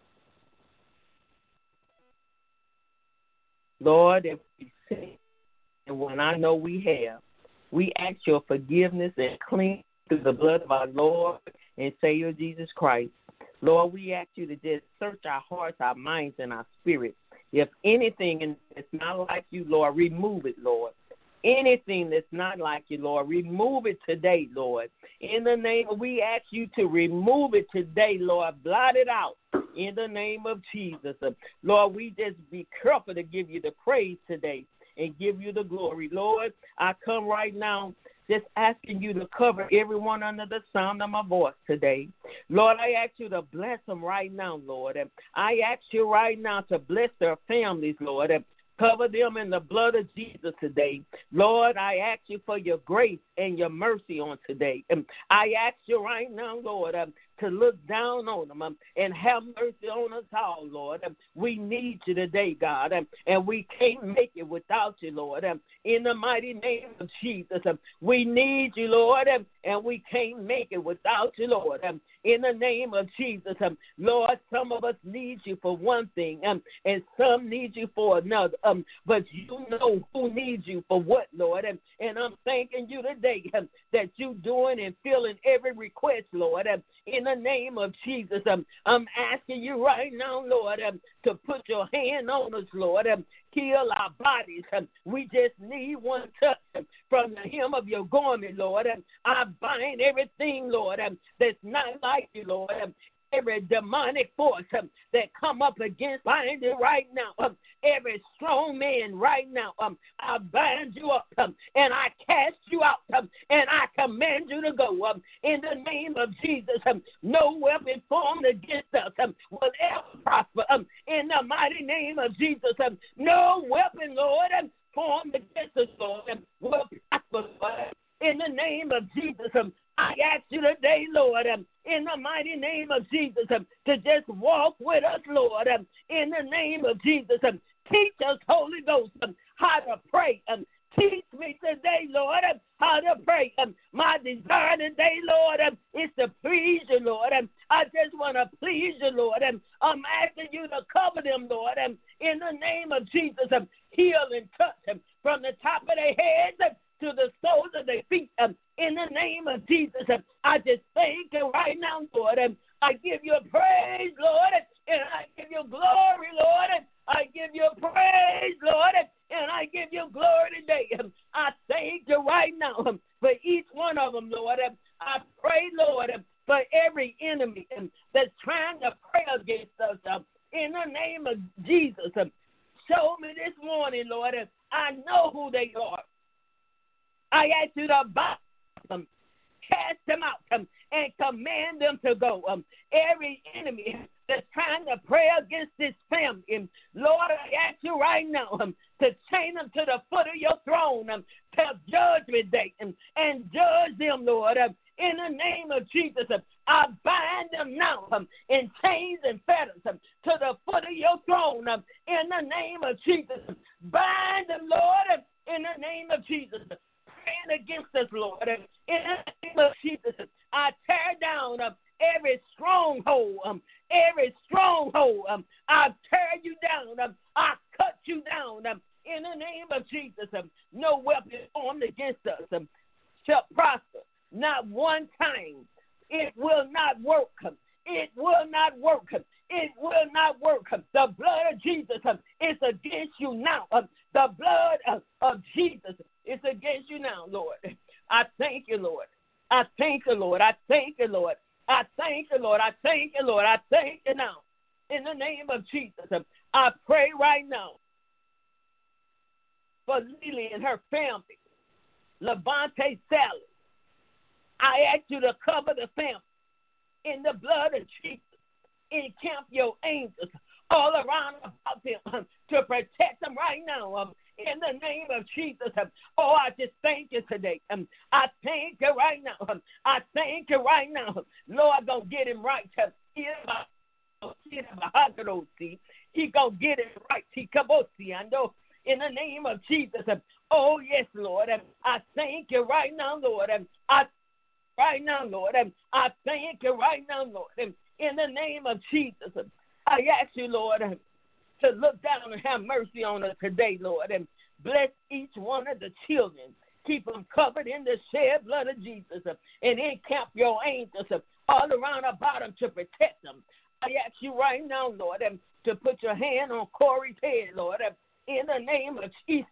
Speaker 6: Lord, if we sin, and when I know we have, we ask your forgiveness and clean through the blood of our Lord and Savior Jesus Christ. Lord, we ask you to just search our hearts, our minds, and our spirits. If anything that's not like you, Lord, remove it, Lord. Anything that's not like you, Lord, remove it today, Lord. In the name of, we ask you to remove it today, Lord. Blot it out in the name of Jesus. Lord, we just be careful to give you the praise today and give you the glory. Lord, I come right now just asking you to cover everyone under the sound of my voice today. Lord, I ask you to bless them right now, Lord. And I ask you right now to bless their families, Lord, and cover them in the blood of Jesus today. Lord, I ask you for your grace and your mercy on today. And I ask you right now, Lord, um, to look down on them um, and have mercy on us all, Lord. Um, we need you today, God, um, and we can't make it without you, Lord. Um, in the mighty name of Jesus, um, we need you, Lord, um, and we can't make it without you, Lord. Um, in the name of Jesus, um, Lord, some of us need you for one thing, um, and some need you for another. Um, but you know who needs you for what, Lord. Um, and I'm thanking you today um, that you doing and filling every request, Lord. Um, in the name of Jesus, um, I'm asking you right now, Lord, um, to put your hand on us, Lord. Um, heal our bodies. Um, we just need one touch um, from the hem of your garment, Lord. Um, I bind everything, Lord, um, that's not like you, Lord. Um, every demonic force um, that come up against, bind it right now. Um, every strong man right now, um, I bind you up um, and I cast you out um, and I command you to go um, in the name of Jesus. Um, no weapon formed against us um, will ever prosper um, in the mighty name of Jesus. Um, no weapon, Lord, um, formed against us, Lord, um, will prosper, Lord. In the name of Jesus, um, I ask you today, Lord, um, in the mighty name of Jesus, um, to just walk with us, Lord, um, in the name of Jesus. Um, teach us, Holy Ghost, um, how to pray. Um, teach me today, Lord, um, how to pray. Um, my desire today, Lord, um, is to please you, Lord. Um, I just want to please you, Lord. Um, I'm asking you to cover them, Lord, um, in the name of Jesus. Um, heal and touch them from the top of their heads um, to the soles of their feet. Um, in the name of Jesus, um, I just thank you right now, Lord. Um, I give you praise, Lord, and I give you glory, Lord. I give you praise, Lord, and I give you glory today. Um, I thank you right now um, for each one of them, Lord. Um, I pray, Lord, um, for every enemy um, that's trying to pray against us. Um, in the name of Jesus, um, show me this morning, Lord. Um, I know who they are. I ask you to bind them, cast them out, um, and command them to go. Um, every enemy that's trying to pray against this family, um, Lord, I ask you right now um, to chain them to the foot of your throne um, till judgment day um, and judge them, Lord. Um, in the name of Jesus, um, I bind them now um, in chains and fetters um, to the foot of your throne. Um, in the name of Jesus, um, bind them, Lord, um, in the name of Jesus. Against us, Lord. In the name of Jesus, I tear down um, every stronghold, um, every stronghold. Um, I tear you down. Um, I cut you down. Um, in the name of Jesus, um, no weapon formed against us um, shall prosper. Not one time. It will not work. Um, it will not work. Um, it will not work. Um, the blood of Jesus um, is against you now. Um, the blood of, of Jesus is against you now, Lord. I thank you, Lord. I thank you, Lord. I thank you, Lord. I thank you, Lord. I thank you, Lord. I thank you now. In the name of Jesus, um, I pray right now for Lily and her family, Levante Sally. I ask you to cover the family in the blood of Jesus. Encamp your angels all around about them um, to protect them right now. Um, in the name of Jesus. Um, oh, I just thank you today. Um, I thank you right now. Um, I thank you right now. Lord, I'm going to get him right. Um, he going to get it right. He come on, see, I know. In the name of Jesus. Um, oh, yes, Lord. Um, I thank you right now, Lord. Um, I right now, Lord. Um, I thank you right now, Lord. Um, in the name of Jesus. Um, I ask you, Lord, um, to look down and have mercy on us today, Lord, and bless each one of the children. Keep them covered in the shed blood of Jesus, uh, and encamp your angels uh, all around about them to protect them. I ask you right now, Lord, um, to put your hand on Corey's head, Lord, uh, in the name of Jesus.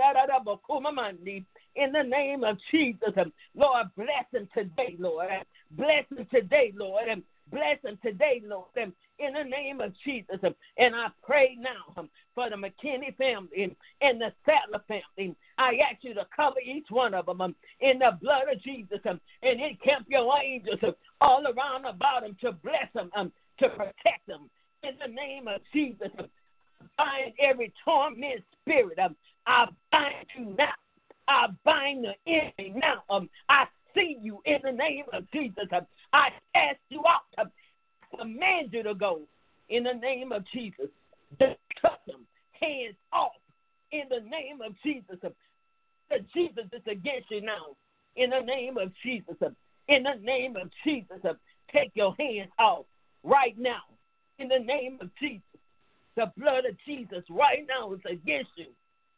Speaker 6: In the name of Jesus, um, Lord, bless him today, Lord. Uh, bless him today, Lord. Um, Bless them today, Lord, in the name of Jesus. And I pray now for the McKinney family and the Sattler family. I ask you to cover each one of them in the blood of Jesus and encamp your angels all around about them to bless them, to protect them. In the name of Jesus, bind every torment spirit. I bind you now. I bind the enemy now. I see you in the name of Jesus. I cast you out. I command you to go in the name of Jesus. Just cut them hands off in the name of Jesus. Jesus is against you now in the name of Jesus. In the name of Jesus, take your hands off right now in the name of Jesus. The blood of Jesus right now is against you.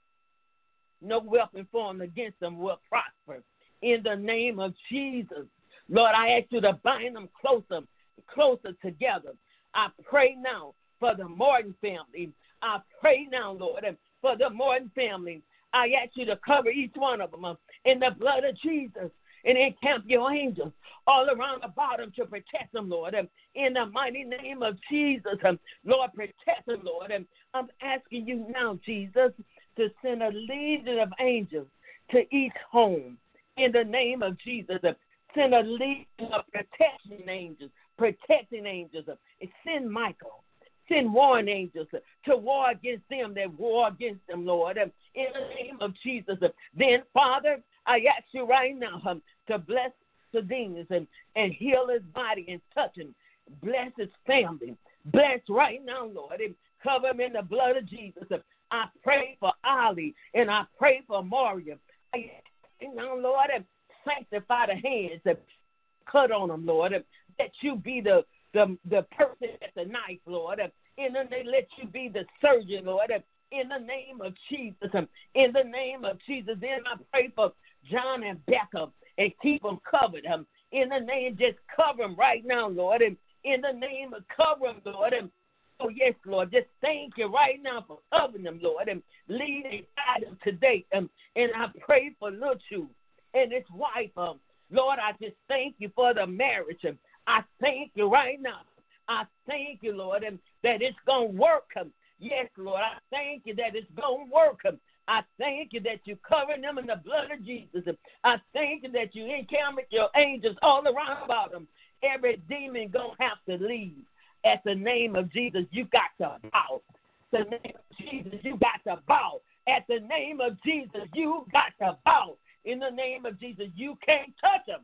Speaker 6: No weapon formed against them will prosper. In the name of Jesus. Lord, I ask you to bind them closer, closer together. I pray now for the Morton family. I pray now, Lord, for the Morton family. I ask you to cover each one of them in the blood of Jesus and encamp your angels all around the bottom to protect them, Lord. In the mighty name of Jesus, Lord, protect them, Lord. I'm asking you now, Jesus, to send a legion of angels to each home. In the name of Jesus, send a legion of protection angels, protecting angels. Send Michael, send warring angels to war against them that war against them, Lord. In the name of Jesus. Then, Father, I ask you right now um, to bless the demons and, and heal his body and touch him. Bless his family. Bless right now, Lord, and cover him in the blood of Jesus. I pray for Ali and I pray for Maria. I You know, Lord, sanctify the hands that cut on them, Lord. Let you be the, the, the person at the knife, Lord. In the name, let you be the surgeon, Lord. In the name of Jesus. In the name of Jesus. Then I pray for John and Becca and keep them covered. In the name, just cover them right now, Lord. And in the name of cover them, Lord. And oh, yes, Lord. Just thank you right now for covering them, Lord, and lead and guide them today. Um, and I pray for Lil Chu and his wife. Um, Lord, I just thank you for the marriage. Um, I thank you right now. I thank you, Lord, and that it's going to work. Um, yes, Lord, I thank you that it's going to work. Um, I thank you that you cover them in the blood of Jesus. Um, I thank you that you encamp your angels all around about them. Every demon going to have to leave. At the name of Jesus, you got to bow. The name of Jesus, you got to bow. At the name of Jesus, you got to bow. In the name of Jesus, you can't touch them.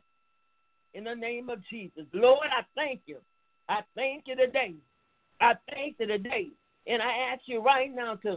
Speaker 6: In the name of Jesus. Lord, I thank you. I thank you today. I thank you today. And I ask you right now to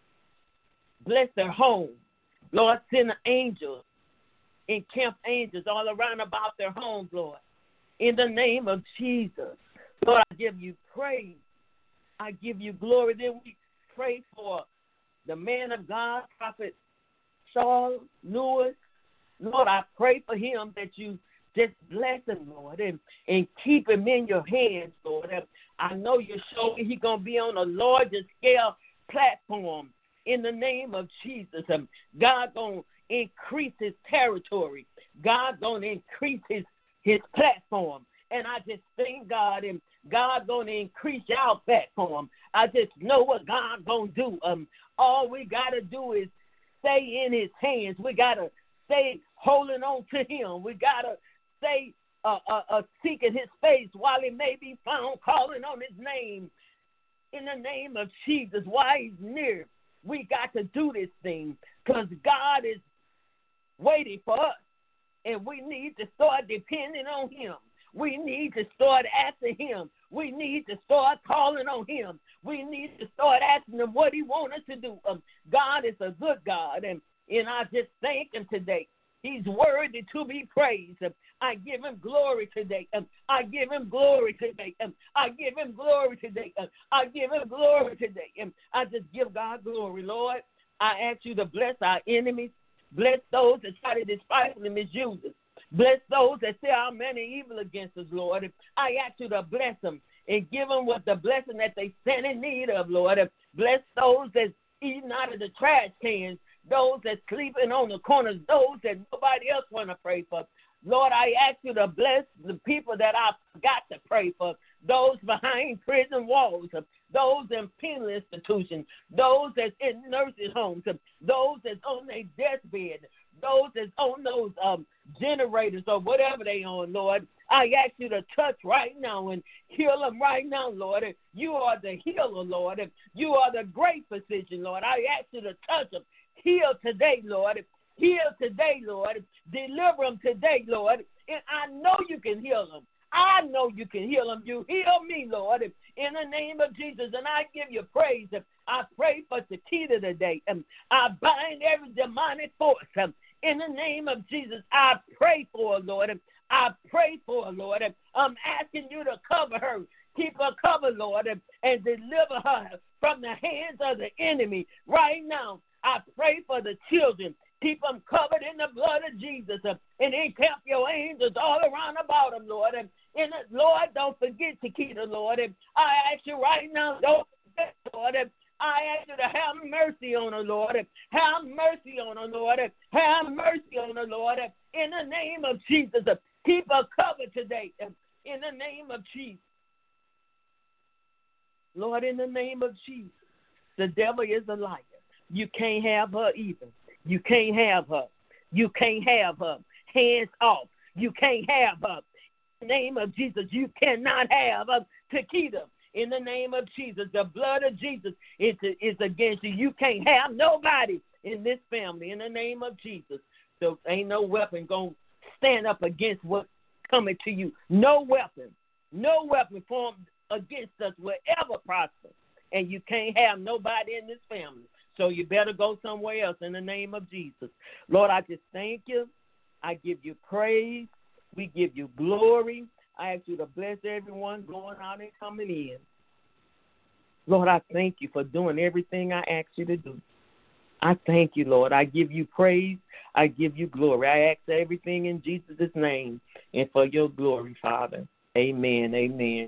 Speaker 6: bless their home. Lord, send angels, encamp angels all around about their homes, Lord. In the name of Jesus. Lord, I give you praise. I give you glory. Then we pray for the man of God, Prophet Saul Lewis. Lord, I pray for him that you just bless him, Lord, and, and keep him in your hands, Lord. And I know you're showing he's going to be on a larger scale platform in the name of Jesus. And God going to increase his territory. God going to increase his, his platform. And I just thank God, and God going to increase our platform. I just know what God going to do. Um, all we got to do is stay in his hands. We got to stay holding on to him. We got to stay uh, uh, uh, seeking his face while he may be found, calling on his name. In the name of Jesus, while he's near, we got to do this thing because God is waiting for us, and we need to start depending on him. We need to start asking him. We need to start calling on him. We need to start asking him what he wants us to do. Um, God is a good God, and, and I just thank him today. He's worthy to be praised. Um, I give him glory today. Um, I give him glory today. Um, I give him glory today. Um, I give him glory today. Um, I just give God glory, Lord. I ask you to bless our enemies. Bless those that try to despise and misuse us. Bless those that say how many evil against us, Lord. I ask you to bless them and give them what the blessing that they stand in need of, Lord. Bless those that's eating out of the trash cans, those that's sleeping on the corners, those that nobody else want to pray for. Lord, I ask you to bless the people that I forgot to pray for, those behind prison walls, those in penal institutions, those that's in nursing homes, those that's on their deathbed, those that's on those um, generators or whatever they on, Lord. I ask you to touch right now and heal them right now, Lord. You are the healer, Lord. You are the great physician, Lord. I ask you to touch them. Heal today, Lord. Heal today, Lord. Deliver them today, Lord. And I know you can heal them. I know you can heal them. You heal me, Lord, in the name of Jesus. And I give you praise. I pray for Chiquita today. I bind every demonic force. In the name of Jesus, I pray for her, Lord. I pray for her, Lord. I'm asking you to cover her. Keep her covered, Lord, and deliver her from the hands of the enemy. Right now, I pray for the children. Keep them covered in the blood of Jesus. And encamp your angels all around about them, Lord. And Lord, don't forget Chiquita, Lord. I ask you right now, don't forget, Lord. I ask you to have mercy on her, Lord. Have mercy on her, Lord. Have mercy on her, Lord. In the name of Jesus, keep her covered today. In the name of Jesus. Lord, in the name of Jesus, the devil is a liar. You can't have her either. You can't have her. You can't have her. Hands off. You can't have her. In the name of Jesus, you cannot have her. Chiquita. In the name of Jesus, the blood of Jesus is, is against you. You can't have nobody in this family in the name of Jesus. So ain't no weapon going to stand up against what's coming to you. No weapon, no weapon formed against us will ever prosper. And you can't have nobody in this family. So you better go somewhere else in the name of Jesus. Lord, I just thank you. I give you praise. We give you glory. I ask you to bless everyone going out and coming in. Lord, I thank you for doing everything I asked you to do. I thank you, Lord. I give you praise. I give you glory. I ask everything in Jesus' name and for your glory, Father. Amen. Amen.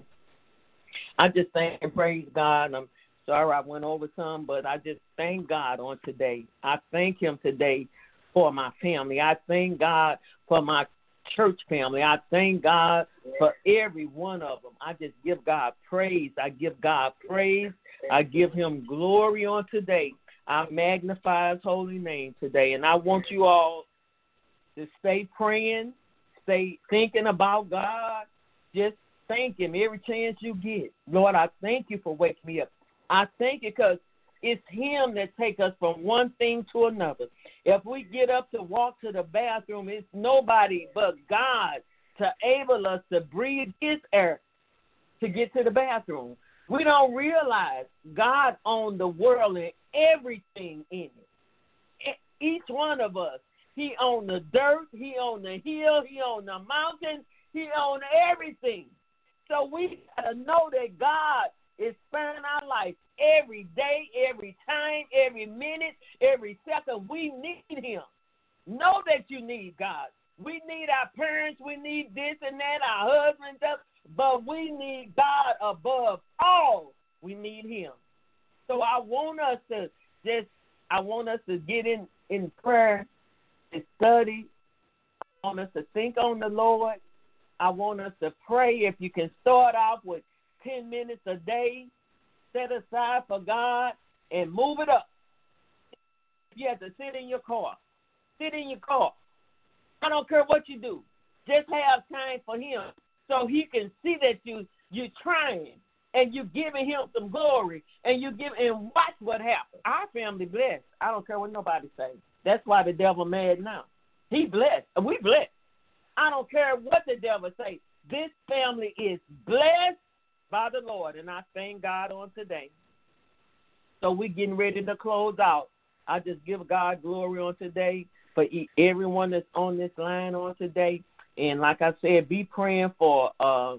Speaker 6: I just thank and praise God. I'm sorry I went over some, but I just thank God on today. I thank him today for my family. I thank God for my church family. I thank God for every one of them. I just give God praise. I give God praise. I give him glory on today. I magnify his holy name today. And I want you all to stay praying, stay thinking about God. Just thank him every chance you get. Lord, I thank you for waking me up. I thank you because it's him that takes us from one thing to another. If we get up to walk to the bathroom, it's nobody but God to enable us to breathe his air to get to the bathroom. We don't realize God owns the world and everything in it. Each one of us, he owns the dirt, he owns the hill, he owns the mountain, he owns everything. So we got to know that God is sparing our life every day, every time, every minute, every second. We need him. Know that you need God. We need our parents. We need this and that, our husbands, but we need God above all. We need him. So I want us to just, I want us to get in, in prayer and study. I want us to think on the Lord. I want us to pray. If you can start off with ten minutes a day, set aside for God and move it up. You have to sit in your car. Sit in your car. I don't care what you do. Just have time for him so he can see that you, you're trying and you're giving him some glory and you give and watch what happens. Our family blessed. I don't care what nobody says. That's why the devil mad now. He blessed. We blessed. I don't care what the devil say. This family is blessed by the Lord, and I thank God on today. So we're getting ready to close out. I just give God glory on today for everyone that's on this line on today. And like I said, be praying for uh,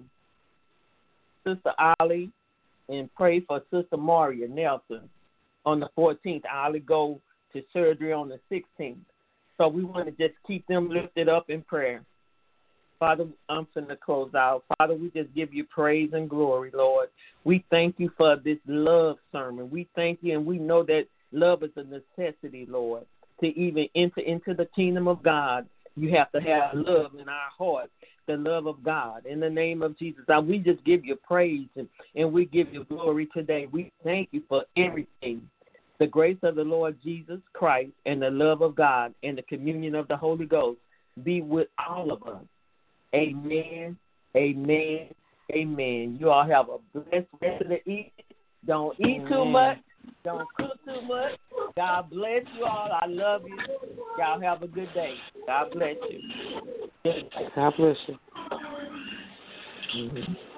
Speaker 6: Sister Ollie and pray for Sister Maria Nelson on the fourteenth. Ollie go to surgery on the sixteenth. So we want to just keep them lifted up in prayer. Father, I'm going to close out. Father, we just give you praise and glory, Lord. We thank you for this love sermon. We thank you, and we know that love is a necessity, Lord, to even enter into the kingdom of God. You have to have love in our heart, the love of God. In the name of Jesus, God, we just give you praise and, and we give you glory today. We thank you for everything. The grace of the Lord Jesus Christ and the love of God and the communion of the Holy Ghost be with all of us. Amen, amen, amen. You all have a blessed rest of the evening. Don't eat
Speaker 5: Amen.
Speaker 6: too much. Don't cook too much. God bless you all. I love you. Y'all have a good day. God bless you.
Speaker 5: God bless you.
Speaker 6: Mm-hmm.